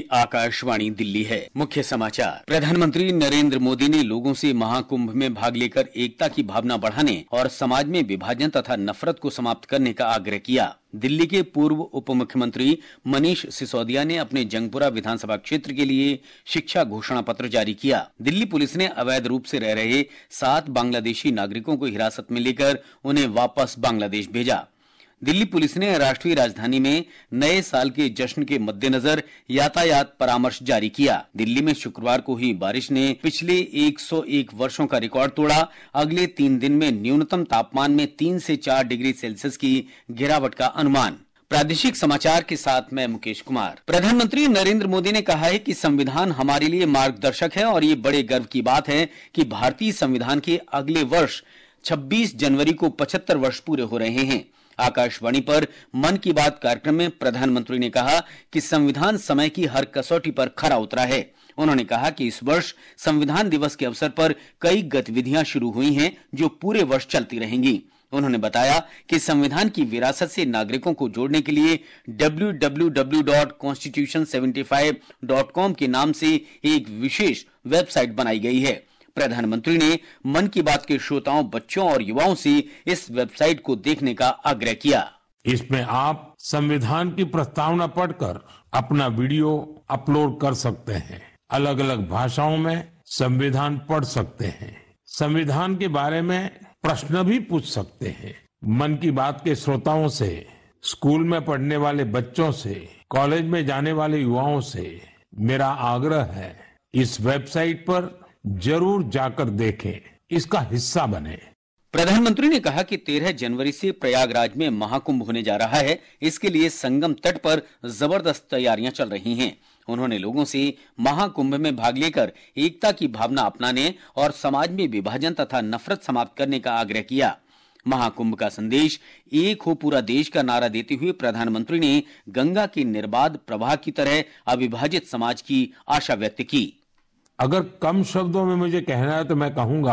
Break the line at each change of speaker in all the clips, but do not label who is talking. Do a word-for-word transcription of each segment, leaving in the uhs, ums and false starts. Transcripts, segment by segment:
आकाशवाणी दिल्ली है। मुख्य समाचार। प्रधानमंत्री नरेंद्र मोदी ने लोगों से महाकुंभ में भाग लेकर एकता की भावना बढ़ाने और समाज में विभाजन तथा नफरत को समाप्त करने का आग्रह किया। दिल्ली के पूर्व उप मुख्यमंत्री मनीष सिसोदिया ने अपने जंगपुरा विधानसभा क्षेत्र के लिए शिक्षा घोषणा पत्र जारी किया। दिल्ली पुलिस ने अवैध रूप से रह रहे सात बांग्लादेशी नागरिकों को हिरासत में लेकर उन्हें वापस बांग्लादेश भेजा। दिल्ली पुलिस ने राष्ट्रीय राजधानी में नए साल के जश्न के मद्देनजर यातायात परामर्श जारी किया। दिल्ली में शुक्रवार को हुई बारिश ने पिछले एक सौ एक वर्षों का रिकॉर्ड तोड़ा। अगले तीन दिन में न्यूनतम तापमान में तीन से चार डिग्री सेल्सियस की गिरावट का अनुमान। प्रादेशिक समाचार के साथ मैं मुकेश कुमार। प्रधानमंत्री नरेंद्र मोदी ने कहा है कि संविधान हमारे लिए मार्गदर्शक है और ये बड़े गर्व की बात है कि भारतीय संविधान के अगले वर्ष छब्बीस जनवरी को पचहत्तर वर्ष पूरे हो रहे हैं। आकाशवाणी पर मन की बात कार्यक्रम में प्रधानमंत्री ने कहा कि संविधान समय की हर कसौटी पर खरा उतरा है। उन्होंने कहा कि इस वर्ष संविधान दिवस के अवसर पर कई गतिविधियां शुरू हुई हैं जो पूरे वर्ष चलती रहेंगी। उन्होंने बताया कि संविधान की विरासत से नागरिकों को जोड़ने के लिए W W W dot constitution seventy five dot com के नाम से एक विशेष वेबसाइट बनाई गई है। प्रधानमंत्री ने मन की बात के श्रोताओं, बच्चों और युवाओं से इस वेबसाइट को देखने का आग्रह किया।
इसमें आप संविधान की प्रस्तावना पढ़कर अपना वीडियो अपलोड कर सकते हैं। अलग अलग भाषाओं में संविधान पढ़ सकते हैं। संविधान के बारे में प्रश्न भी पूछ सकते हैं। मन की बात के श्रोताओं से, स्कूल में पढ़ने वाले बच्चों से, कॉलेज में जाने वाले युवाओं से मेरा आग्रह है, इस वेबसाइट पर जरूर जाकर देखें, इसका हिस्सा बने।
प्रधानमंत्री ने कहा कि तेरह जनवरी से प्रयागराज में महाकुंभ होने जा रहा है। इसके लिए संगम तट पर जबरदस्त तैयारियां चल रही हैं। उन्होंने लोगों से महाकुंभ में भाग लेकर एकता की भावना अपनाने और समाज में विभाजन तथा नफरत समाप्त करने का आग्रह किया। महाकुंभ का संदेश एक हो पूरा देश का नारा देते हुए प्रधानमंत्री ने गंगा के निर्बाध प्रवाह की तरह अविभाजित समाज की आशा व्यक्त की।
अगर कम शब्दों में मुझे कहना है तो मैं कहूंगा,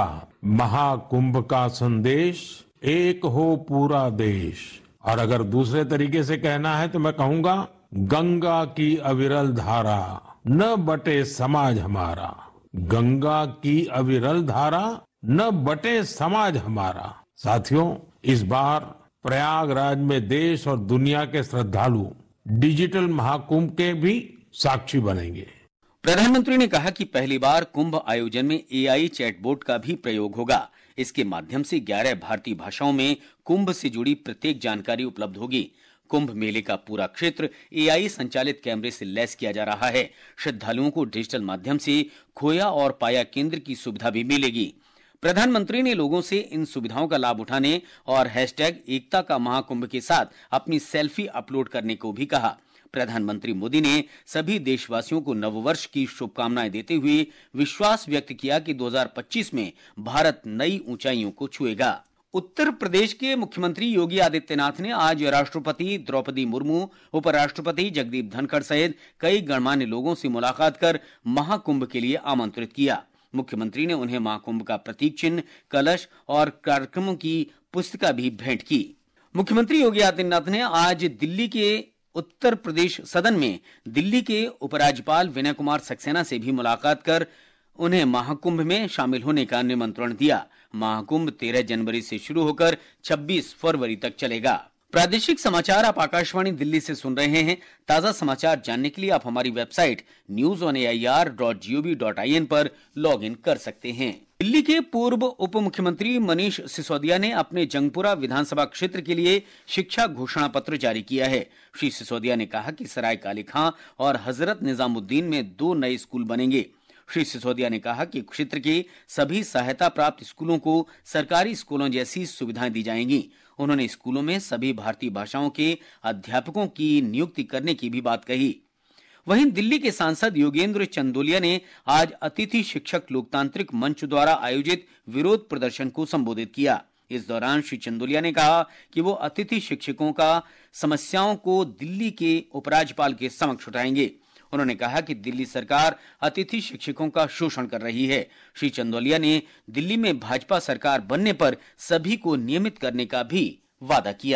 महाकुंभ का संदेश एक हो पूरा देश। और अगर दूसरे तरीके से कहना है तो मैं कहूंगा, गंगा की अविरल धारा न बटे समाज हमारा। गंगा की अविरल धारा न बटे समाज हमारा। साथियों, इस बार प्रयागराज में देश और दुनिया के श्रद्धालु डिजिटल महाकुंभ के भी साक्षी बनेंगे।
प्रधानमंत्री ने कहा कि पहली बार कुंभ आयोजन में एआई चैटबोट का भी प्रयोग होगा। इसके माध्यम से ग्यारह भारतीय भाषाओं में कुंभ से जुड़ी प्रत्येक जानकारी उपलब्ध होगी। कुंभ मेले का पूरा क्षेत्र एआई संचालित कैमरे से लैस किया जा रहा है। श्रद्धालुओं को डिजिटल माध्यम से खोया और पाया केंद्र की सुविधा भी मिलेगी। प्रधानमंत्री ने लोगों से इन सुविधाओं का लाभ उठाने और हैशटैग एकता का महाकुंभ के साथ अपनी सेल्फी अपलोड करने को भी कहा। प्रधानमंत्री मोदी ने सभी देशवासियों को नववर्ष की शुभकामनाएं देते हुए विश्वास व्यक्त किया कि दो हज़ार पच्चीस में भारत नई ऊंचाइयों को छुएगा। उत्तर प्रदेश के मुख्यमंत्री योगी आदित्यनाथ ने आज राष्ट्रपति द्रौपदी मुर्मू, उपराष्ट्रपति जगदीप धनखड़ सहित कई गणमान्य लोगों से मुलाकात कर महाकुंभ के लिए आमंत्रित किया। मुख्यमंत्री ने उन्हें महाकुंभ का प्रतीक चिन्ह, कलश और कार्यक्रमों की पुस्तिका भी भेंट की। मुख्यमंत्री योगी आदित्यनाथ ने आज दिल्ली के उत्तर प्रदेश सदन में दिल्ली के उपराज्यपाल विनय कुमार सक्सेना से भी मुलाकात कर उन्हें महाकुंभ में शामिल होने का निमंत्रण दिया। महाकुंभ तेरह जनवरी से शुरू होकर छब्बीस फरवरी तक चलेगा। प्रादेशिक समाचार आप आकाशवाणी दिल्ली से सुन रहे हैं। ताजा समाचार जानने के लिए आप हमारी website news on A I R dot G O V dot I N पर लॉग इन कर सकते हैं। दिल्ली के पूर्व उप मुख्यमंत्री मनीष सिसोदिया ने अपने जंगपुरा विधानसभा क्षेत्र के लिए शिक्षा घोषणा पत्र जारी किया है। श्री सिसोदिया ने कहा कि सराय काली खां और हजरत निजामुद्दीन में दो नए स्कूल बनेंगे। श्री सिसोदिया ने कहा कि क्षेत्र के सभी सहायता प्राप्त स्कूलों को सरकारी स्कूलों जैसी सुविधाएं दी जाएंगी। उन्होंने स्कूलों में सभी भारतीय भाषाओं के अध्यापकों की नियुक्ति करने की भी बात कही। वहीं दिल्ली के सांसद योगेंद्र चंदोलिया ने आज अतिथि शिक्षक लोकतांत्रिक मंच द्वारा आयोजित विरोध प्रदर्शन को संबोधित किया। इस दौरान श्री चंदोलिया ने कहा कि वो अतिथि शिक्षकों का समस्याओं को दिल्ली के उपराज्यपाल के समक्ष उठाएंगे। उन्होंने कहा कि दिल्ली सरकार अतिथि शिक्षकों का शोषण कर रही है। श्री चंदोलिया ने दिल्ली में भाजपा सरकार बनने पर सभी को नियमित करने का भी वादा किया।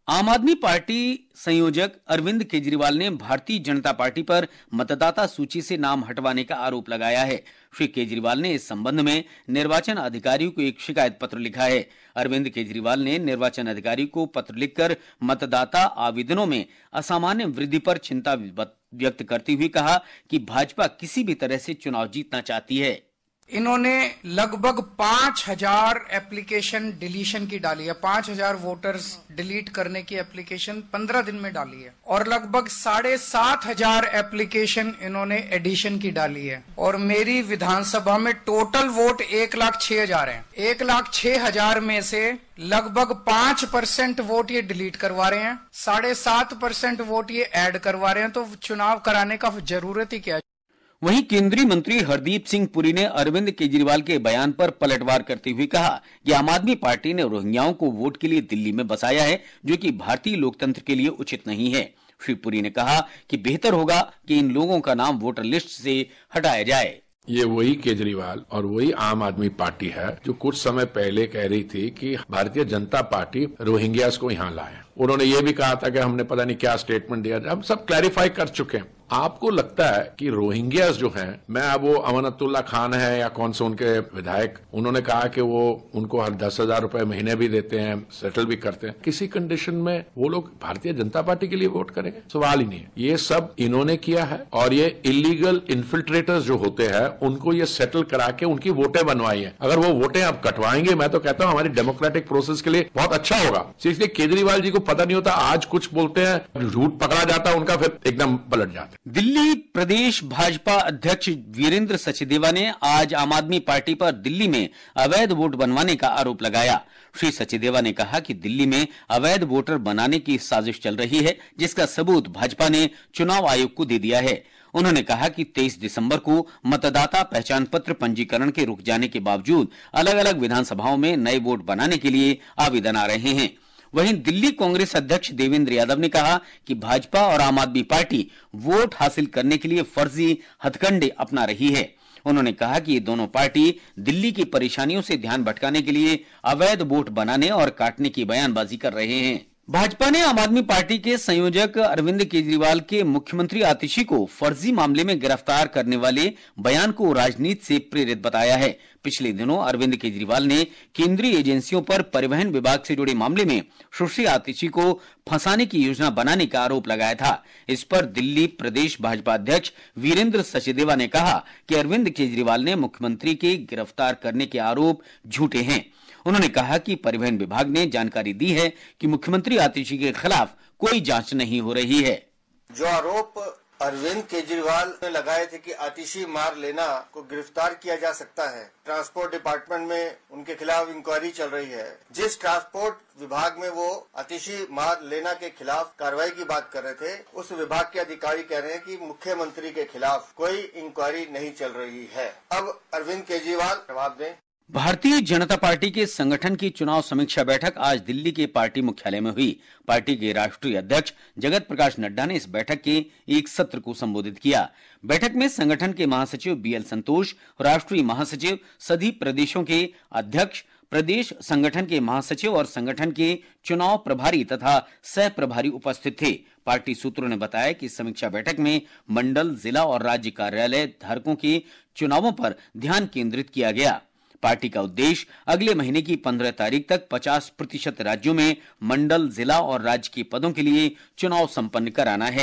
आम आदमी पार्टी संयोजक अरविंद केजरीवाल ने भारतीय जनता पार्टी पर मतदाता सूची से नाम हटवाने का आरोप लगाया है। श्री केजरीवाल ने इस संबंध में निर्वाचन अधिकारी को एक शिकायत पत्र लिखा है। अरविंद केजरीवाल ने निर्वाचन अधिकारी को पत्र लिखकर मतदाता आवेदनों में असामान्य वृद्धि पर चिंता व्यक्त करते हुए कहा कि भाजपा किसी भी तरह से चुनाव जीतना चाहती है।
इन्होंने लगभग पांच हजार एप्लीकेशन डिलीशन की डाली है। पांच हजार वोटर्स डिलीट करने की एप्लीकेशन पंद्रह दिन में डाली है और लगभग साढ़े सात हजार एप्लीकेशन इन्होंने एडिशन की डाली है। और मेरी विधानसभा में टोटल वोट एक लाख छह हजार है। एक लाख छह हजार में से लगभग पांच परसेंट वोट ये डिलीट करवा रहे हैं, साढ़े सात परसेंट वोट ये ऐड करवा रहे हैं। तो चुनाव कराने का जरूरत ही क्या है।
वहीं केंद्रीय मंत्री हरदीप सिंह पुरी ने अरविंद केजरीवाल के बयान पर पलटवार करते हुए कहा कि आम आदमी पार्टी ने रोहिंग्याओं को वोट के लिए दिल्ली में बसाया है, जो कि भारतीय लोकतंत्र के लिए उचित नहीं है। श्री पुरी ने कहा कि बेहतर होगा कि इन लोगों का नाम वोटर लिस्ट से हटाया जाए।
ये वही केजरीवाल और वही आम आदमी पार्टी है जो कुछ समय पहले कह रही थी कि भारतीय जनता पार्टी रोहिंग्यास को यहाँ लाए। उन्होंने ये भी कहा था कि हमने पता नहीं क्या स्टेटमेंट दिया। हम सब क्लैरिफाई कर चुके हैं। आपको लगता है कि रोहिंग्यास जो हैं, मैं अब वो अमानतुल्लाह खान है या कौन से उनके विधायक, उन्होंने कहा कि वो उनको हर दस हजार रुपए महीने भी देते हैं, सेटल भी करते हैं। किसी कंडीशन में वो लोग भारतीय जनता पार्टी के लिए वोट करेंगे? सवाल ही नहीं है। ये सब इन्होंने किया है और ये इलीगल इन्फिल्ट्रेटर्स जो होते हैं उनको ये सेटल करा के उनकी वोटें बनवाई है। अगर वो वोटें अब कटवाएंगे, मैं तो कहता हूँ हमारी डेमोक्रेटिक प्रोसेस के लिए बहुत अच्छा होगा। इसलिए केजरीवाल जी को पता नहीं होता, आज कुछ बोलते हैं, झूठ पकड़ा जाता है उनका, फिर एकदम पलट जाते हैं।
दिल्ली प्रदेश भाजपा अध्यक्ष वीरेंद्र सचदेवा ने आज आम आदमी पार्टी पर दिल्ली में अवैध वोट बनवाने का आरोप लगाया। श्री सचदेवा ने कहा कि दिल्ली में अवैध वोटर बनाने की साजिश चल रही है, जिसका सबूत भाजपा ने चुनाव आयोग को दे दिया है। उन्होंने कहा कि तेईस दिसंबर को मतदाता पहचान पत्र पंजीकरण के रुक जाने के बावजूद अलग अलग विधानसभाओं में नए वोट बनाने के लिए आवेदन आ रहे हैं। वहीं दिल्ली कांग्रेस अध्यक्ष देवेंद्र यादव ने कहा कि भाजपा और आम आदमी पार्टी वोट हासिल करने के लिए फर्जी हथकंडे अपना रही है। उन्होंने कहा कि ये दोनों पार्टी दिल्ली की परेशानियों से ध्यान भटकाने के लिए अवैध वोट बनाने और काटने की बयानबाजी कर रहे हैं। भाजपा ने आम आदमी पार्टी के संयोजक अरविंद केजरीवाल के मुख्यमंत्री आतिशी को फर्जी मामले में गिरफ्तार करने वाले बयान को राजनीति से प्रेरित बताया है। पिछले दिनों अरविंद केजरीवाल ने केंद्रीय एजेंसियों पर परिवहन विभाग से जुड़े मामले में सुश्री आतिशी को फंसाने की योजना बनाने का आरोप लगाया था। इस पर दिल्ली प्रदेश भाजपा अध्यक्ष वीरेंद्र सचदेवा ने कहा कि अरविंद केजरीवाल ने मुख्यमंत्री के गिरफ्तार करने के आरोप झूठे हैं। उन्होंने कहा कि परिवहन विभाग ने जानकारी दी है कि मुख्यमंत्री आतिशी के खिलाफ कोई जांच नहीं हो रही है।
जो आरोप अरविंद केजरीवाल ने लगाए थे कि आतिशी मार लेना को गिरफ्तार किया जा सकता है, ट्रांसपोर्ट डिपार्टमेंट में उनके खिलाफ इंक्वायरी चल रही है। जिस ट्रांसपोर्ट विभाग में वो आतिशी मार लेना के खिलाफ कार्रवाई की बात कर रहे थे, उस विभाग के अधिकारी कह रहे हैं कि मुख्यमंत्री के खिलाफ कोई इंक्वायरी नहीं चल रही है। अब अरविंद केजरीवाल जवाब दें।
भारतीय जनता पार्टी के संगठन की चुनाव समीक्षा बैठक आज दिल्ली के पार्टी मुख्यालय में हुई। पार्टी के राष्ट्रीय अध्यक्ष जगत प्रकाश नड्डा ने इस बैठक के एक सत्र को संबोधित किया। बैठक में संगठन के महासचिव बी एल संतोष, राष्ट्रीय महासचिव, सभी प्रदेशों के अध्यक्ष, प्रदेश संगठन के महासचिव और संगठन के चुनाव प्रभारी तथा सह प्रभारी उपस्थित थे। पार्टी सूत्रों ने बताया कि समीक्षा बैठक में मंडल, जिला और राज्य कार्यालय धारकों के चुनावों पर ध्यान केंद्रित किया गया। पार्टी का उद्देश्य अगले महीने की पंद्रह तारीख तक पचास प्रतिशत राज्यों में मंडल, जिला और राज्य के पदों के लिए चुनाव संपन्न कराना है।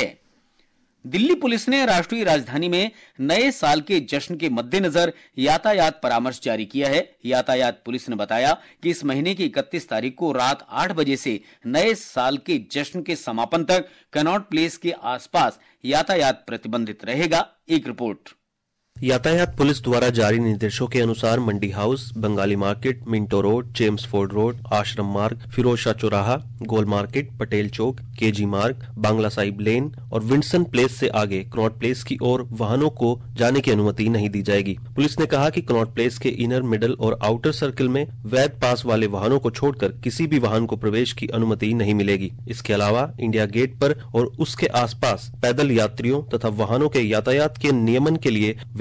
दिल्ली पुलिस ने राष्ट्रीय राजधानी में नए साल के जश्न के मद्देनजर यातायात परामर्श जारी किया है। यातायात पुलिस ने बताया कि इस महीने की इकतीस तारीख को रात आठ बजे से नए साल के जश्न के समापन तक कनॉट प्लेस के आसपास यातायात प्रतिबंधित रहेगा। एक रिपोर्ट।
यातायात पुलिस द्वारा जारी निर्देशों के अनुसार Mandi house, Bengali market, Minto road, James Ford road, Ashram Marg, Firoz Shah चौराहा, गोल मार्केट, पटेल चौक, केजी मार्ग, बांग्ला साहिब लेन और विंडसन प्लेस से आगे कनॉट प्लेस की ओर वाहनों को जाने की अनुमति नहीं दी जाएगी। पुलिस ने कहा कि कनॉट प्लेस के इनर, मिडल और आउटर सर्किल में वैध पास वाले वाहनों को छोड़कर किसी भी वाहन को प्रवेश की अनुमति नहीं मिलेगी। इसके अलावा इंडिया गेट पर और उसके आसपास पैदल यात्रियों तथा वाहनों के यातायात के नियमन के लिए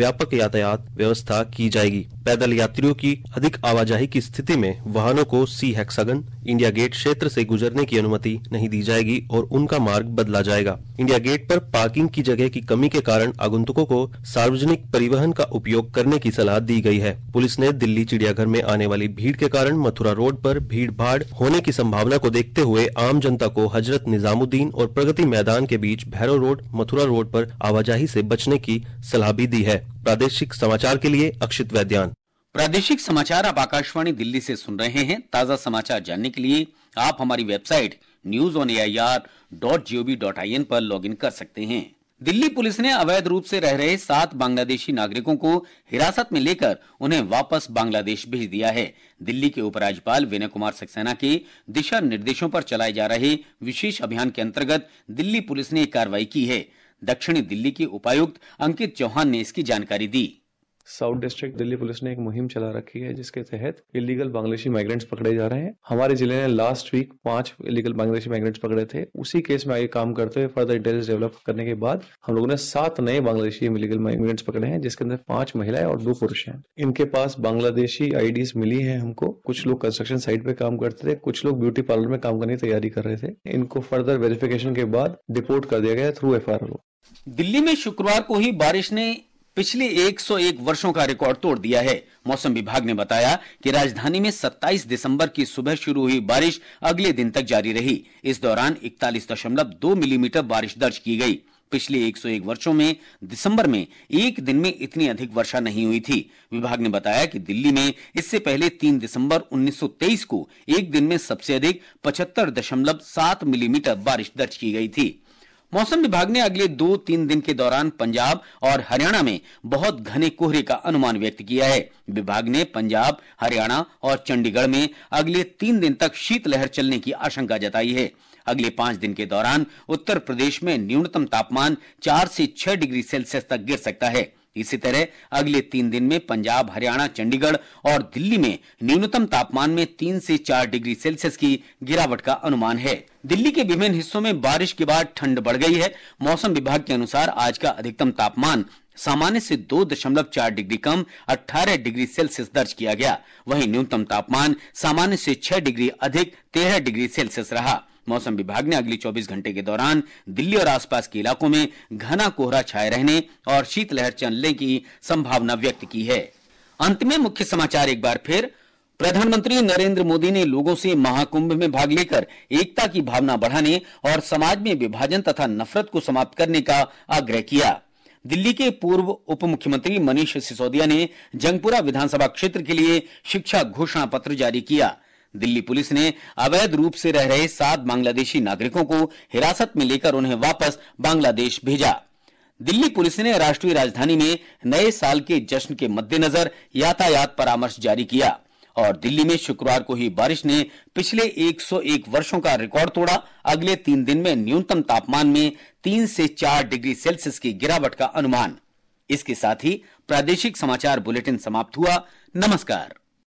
व्यापक यातायात व्यवस्था की जाएगी। पैदल यात्रियों की अधिक आवाजाही की स्थिति में वाहनों को सी हेक्सागन इंडिया गेट क्षेत्र से गुजरने की अनुमति नहीं दी जाएगी और उनका मार्ग बदला जाएगा। इंडिया गेट पर पार्किंग की जगह की कमी के कारण आगंतुकों को सार्वजनिक परिवहन का उपयोग करने की सलाह दी गई है। पुलिस ने दिल्ली चिड़ियाघर में आने वाली भीड़ के कारण मथुरा रोड पर भीड़ भाड़ होने की संभावना को देखते हुए आम जनता को हजरत निजामुद्दीन और प्रगति मैदान के बीच भैरव रोड, मथुरा रोड पर आवाजाही से बचने की सलाह भी दी है। प्रादेशिक समाचार के लिए अक्षित वैद्यान।
प्रादेशिक समाचार आप आकाशवाणी दिल्ली से सुन रहे हैं। ताजा समाचार जानने के लिए आप हमारी website news on A I R dot G O V dot I N पर लॉग इन कर सकते हैं। दिल्ली पुलिस ने अवैध रूप से रह रहे सात बांग्लादेशी नागरिकों को हिरासत में लेकर उन्हें वापस बांग्लादेश भेज दिया है। दिल्ली के उपराज्यपाल विनय कुमार सक्सेना के दिशा निर्देशों पर चलाए जा रहे विशेष अभियान के अंतर्गत दिल्ली पुलिस ने कार्रवाई की है। दक्षिणी दिल्ली के उपायुक्त अंकित चौहान ने इसकी जानकारी दी।
साउथ डिस्ट्रिक्ट दिल्ली पुलिस ने एक मुहिम चला रखी है जिसके तहत इलीगल बांग्लादेशी माइग्रेंट्स पकड़े जा रहे हैं। हमारे जिले ने लास्ट वीक पांच इलीगल बांग्लादेशी माइग्रेंट्स पकड़े थे। उसी केस में आगे काम करते हुए फर्दर इंटेलिजेंस डेवलप करने के बाद हम लोगों ने सात नए बांग्लादेशी इलीगल माइग्रेंट्स पकड़े हैं, जिसके अंदर पांच महिलाएं और दो पुरुष हैं। इनके पास बांग्लादेशी आईडीज मिली है हमको। कुछ लोग कंस्ट्रक्शन साइट पे काम करते थे, कुछ लोग ब्यूटी पार्लर में काम करने की तैयारी कर रहे थे। इनको फर्दर वेरिफिकेशन के बाद डिपोर्ट कर दिया गया through F I R.
Delhi में शुक्रवार को ही बारिश ने पिछले एक सौ एक वर्षों का रिकॉर्ड तोड़ दिया है। मौसम विभाग ने बताया कि राजधानी में सत्ताईस दिसंबर की सुबह शुरू हुई बारिश अगले दिन तक जारी रही। इस दौरान इकतालीस दशमलव दो मिलीमीटर बारिश दर्ज की गई। पिछले एक सौ एक वर्षों में दिसंबर में एक दिन में इतनी अधिक वर्षा नहीं हुई थी। विभाग ने बताया कि दिल्ली में इससे पहले तीन दिसंबर उन्नीस सौ तेईस को एक दिन में सबसे अधिक पचहत्तर दशमलव सात मिलीमीटर बारिश दर्ज की गई थी। मौसम विभाग ने अगले दो तीन दिन के दौरान पंजाब और हरियाणा में बहुत घने कोहरे का अनुमान व्यक्त किया है। विभाग ने पंजाब, हरियाणा और चंडीगढ़ में अगले तीन दिन तक शीतलहर चलने की आशंका जताई है। अगले पांच दिन के दौरान उत्तर प्रदेश में न्यूनतम तापमान चार से छह डिग्री सेल्सियस तक गिर सकता है। इसी तरह अगले तीन दिन में पंजाब, हरियाणा, चंडीगढ़ और दिल्ली में न्यूनतम तापमान में तीन से चार डिग्री सेल्सियस की गिरावट का अनुमान है। दिल्ली के विभिन्न हिस्सों में बारिश के बाद ठंड बढ़ गई है। मौसम विभाग के अनुसार आज का अधिकतम तापमान सामान्य से दो दशमलव चार डिग्री कम अठारह डिग्री सेल्सियस दर्ज किया गया। वहीं न्यूनतम तापमान सामान्य से छह डिग्री अधिक तेरह डिग्री सेल्सियस रहा। मौसम विभाग ने अगले चौबीस घंटे के दौरान दिल्ली और आसपास के इलाकों में घना कोहरा छाए रहने और शीतलहर चलने की संभावना व्यक्त की है। अंत में मुख्य समाचार एक बार फिर। प्रधानमंत्री नरेंद्र मोदी ने लोगों से महाकुंभ में भाग लेकर एकता की भावना बढ़ाने और समाज में विभाजन तथा नफरत को समाप्त करने का आग्रह किया। दिल्ली के पूर्व उप मुख्यमंत्री मनीष सिसोदिया ने जंगपुरा विधानसभा क्षेत्र के लिए शिक्षा घोषणा पत्र जारी किया। दिल्ली पुलिस ने अवैध रूप से रह रहे सात बांग्लादेशी नागरिकों को हिरासत में लेकर उन्हें वापस बांग्लादेश भेजा। दिल्ली पुलिस ने राष्ट्रीय राजधानी में नए साल के जश्न के मद्देनजर यातायात परामर्श जारी किया। और दिल्ली में शुक्रवार को ही बारिश ने पिछले एक सौ एक वर्षों का रिकॉर्ड तोड़ा। अगले तीन दिन में न्यूनतम तापमान में तीन से चार डिग्री सेल्सियस की गिरावट का अनुमान। इसके साथ ही प्रादेशिक समाचार बुलेटिन समाप्त हुआ। नमस्कार।